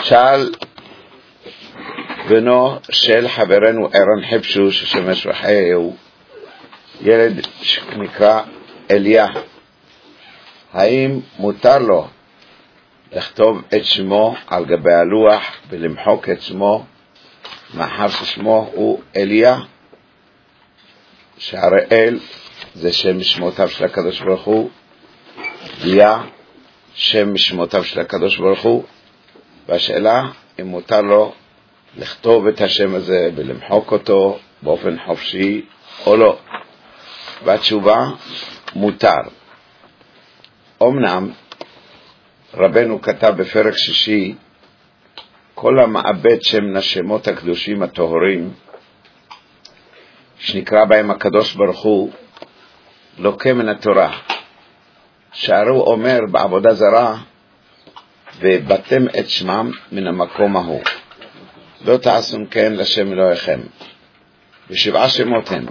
שאל בנו של חברנו ערן חפשוש, ששמש וחייהו, ילד שנקרא אליה, האם מותר לו לכתוב את שמו על גבי הלוח ולמחוק את שמו מאחר ששמו הוא אליה, שהרי אל זה שם משמותיו של הקדוש ברוך הוא, ליה שם משמותיו של הקדוש ברוך הוא, והשאלה אם מותר לו לכתוב את השם הזה ולמחוק אותו באופן חופשי או לא. והתשובה, מותר. אמנם רבנו כתב בפרק שישי, כל המאבד שם נשמות הקדושים הטהורים שנקרא בהם הקדוש ברוך הוא לוקה מן התורה, שהרי הוא אומר בעבודה זרה ובתם את שמם מן המקום ההוא, לא תעשון כן לשם אלוהיכם. ושבעה שמות הם,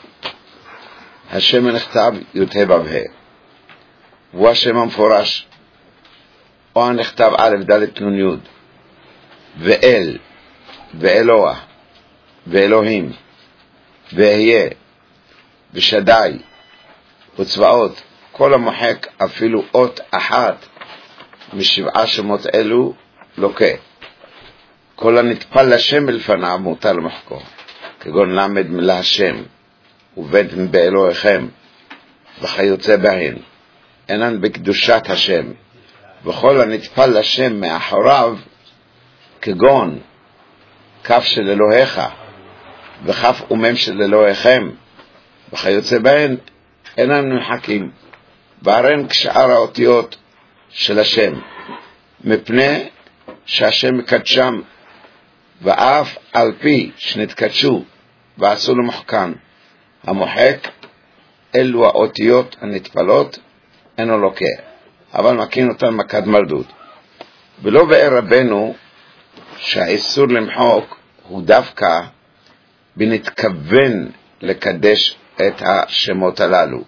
השם הנכתב י"ה ו"ה, והוא השם המפורש, או הנכתב א' ד' נ' י', ואל ואלוה ואלוהים ואהיה ושדי וצבאות, כל המוחק אפילו אות אחת משבעה שמות אלו לוקה. כל הנטפל לשם לפניו מותר למחקו, כגון למד מלהשם ובית באלוהיכם וכיוצא בהן, אינן בקדושת השם. וכל הנטפל לשם מאחוריו, כגון כף של אלוהיך וכף ומם של אלוהיכם וכיוצא בהן, אינם נמחקים, והרן כשאר האותיות של השם, מפני שהשם מקדשם, ואף על פי שנתקדשו ועשו למוחקן, המוחק אלו האותיות הנטפלות אינו לוקה, אבל מכין אותן מכת מרדות. ולא באר רבנו שהאיסור למחוק הוא דווקא בנתכוון לקדש את השמות הללו,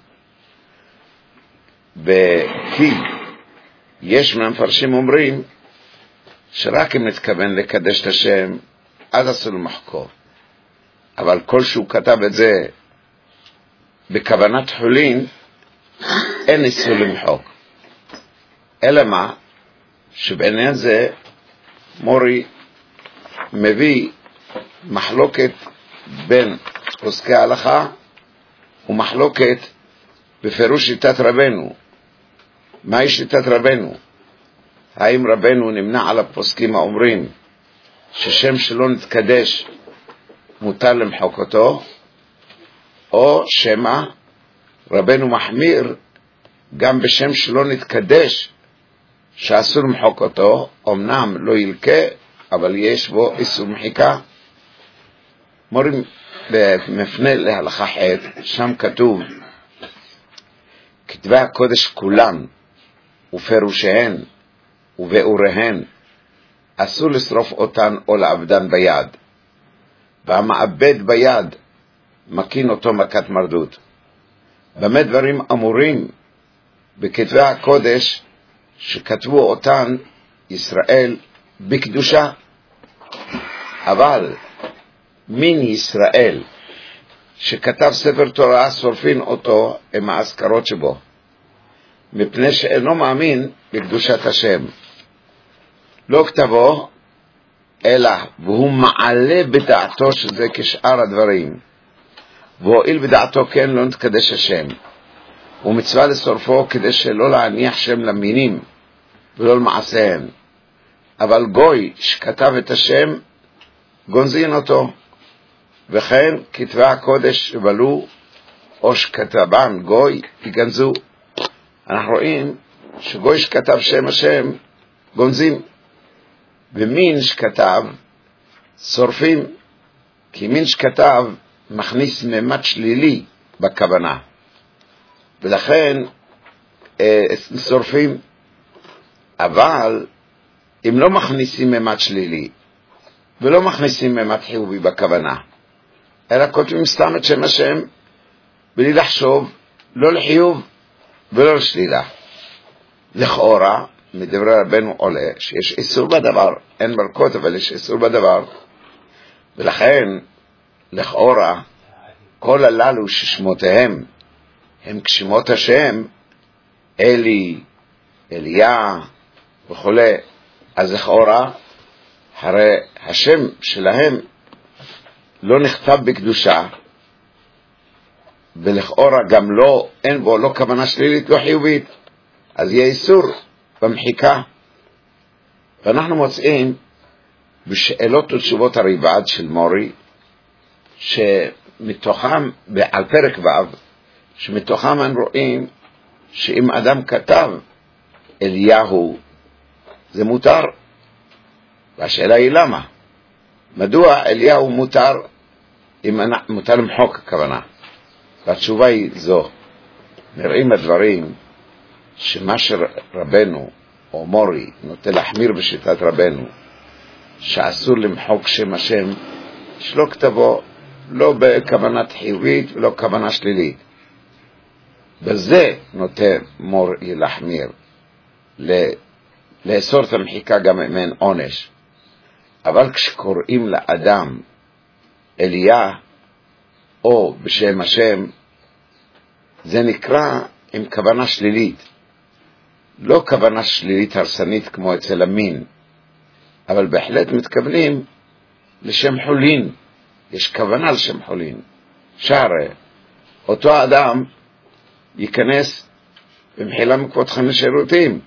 וכי יש מהמפרשים אומרים שרק אם נתכוון לקדש את השם אז אסור למחקו, אבל כל שהוא כתב את זה בכוונת חולין אין איסור למחוק. אלא מה? שבעניין זה מורי מביא מחלוקת בין פוסקי ההלכה ומחלוקת בפירוש שיטת רבנו. מהי שיטת רבנו? האם רבנו נמנע על הפוסקים האומרים ששם שלא נתקדש מותר למחוק אותו, או שמה רבנו מחמיר גם בשם שלא נתקדש שאסור למחוק אותו, אמנם לא ילקה אבל יש בו איסור מחיקה? מורים מפנה להלכה ח', שם כתוב כתבי הקודש כולן ופירושיהן ובאוריהן אסור לשרוף אותן או לעבדן ביד, והמעבד ביד מכין אותו מכת מרדות. במה דברים אמורים בכתבי הקודש שכתבו אותן ישראל בקדושה? אבל מין ישראל שכתב ספר תורה שורפין אותו עם האזכרות שבו, מפני שאינו מאמין בקדושת השם. לא כתבו אלא והוא מעלה בדעתו שזה כשאר הדברים, והואיל בדעתו כן לא נתקדש השם, ומצווה לשורפו כדי שלא להניח שם למינים ולא למעשיהם. אבל גוי שכתב את השם גונזין אותו, וכן כתבי הקודש שבלו או שכתבן גוי יגנזו. אנחנו רואים שגוי שכתב שם השם גונזים, ומין שכתב שורפים, כי מין שכתב מכניס ממד שלילי בכוונה, ולכן שורפים. אבל אם לא מכניסים ממד שלילי ולא מכניסים ממד חיובי בכוונה, אלא כותבים סתם את שם השם בלי לחשוב, לא לחיוב ולא לשלילה, לכאורה מדברי רבנו עולה שיש איסור בדבר, אין ברכות אבל יש איסור בדבר, ולכן לכאורה כל הללו ששמותיהם הם כשמות השם, אלי, אליה וכו', אז לכאורה הרי השם שלהם לא נכתב בקדושה, ולכאורה גם לא, אין בו לא כוונה שלילית לא חיובית, אז יהיה איסור במחיקה. ואנחנו מוצאים בשאלות ותשובות הריב"ד של מורי, שמתוכם, על פרק ו', שמתוכם הם רואים שאם אדם כתב אליהו זה מותר, והשאלה היא למה? מדוע אליהו מותר, אם מותר למחוק הכוונה? והתשובה היא זו, נראים הדברים שמה שרבנו או מורי נוטה להחמיר בשיטת רבנו, שאסור למחוק שם השם שלא כתבו, לא בכוונת חיובית ולא כוונה שלילית. בזה נוטה מורי להחמיר, לאסור את המחיקה גם אם אין עונש. אבל כשקוראים לאדם אליה או בשם השם, זה נקרא עם כוונה שלילית, לא כוונה שלילית הרסנית כמו אצל המין, אבל בהחלט מתכוונים לשם חולין, יש כוונה לשם חולין. שהרי אותו אדם ייכנס במחילה מכבודכם לשירותים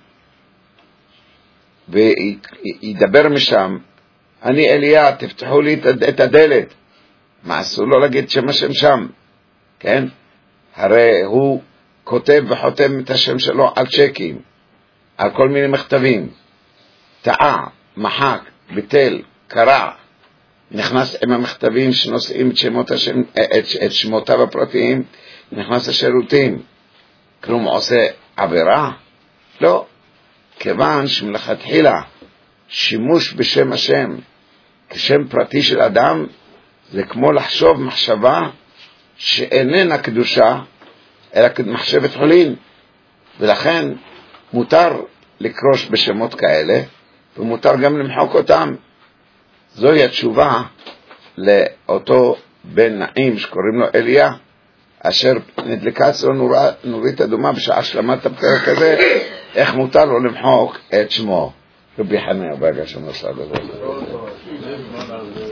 וידבר משם, אני אליה, תפתחו לי את הדלת. מה אסור לו להגיד שם השם שם? כן? הרי הוא כותב וחותם את השם שלו על צ'קים, על כל מיני מכתבים, טעה, מחק, ביטל, קרא, נכנס עם המכתבים שנושאים את שמות השם, את שמותיו הפרטיים, נכנס לשירותים. כלום עושה עבירה? לא. כיוון שמלכתחילה שימוש בשם השם כשם פרטי של אדם זה כמו לחשוב מחשבה שאיננה קדושה אלא מחשבת חולין, ולכן מותר לקרוש בשמות כאלה ומותר גם למחוק אותם. זוהי התשובה לאותו בן נעים שקוראים לו אליה, אשר נדלקה אצלו נורית אדומה בשעה השלמת הפרק הזה, איך מותר לו למחוק את שמו. רבי חנינא ברגע שמסר בזה.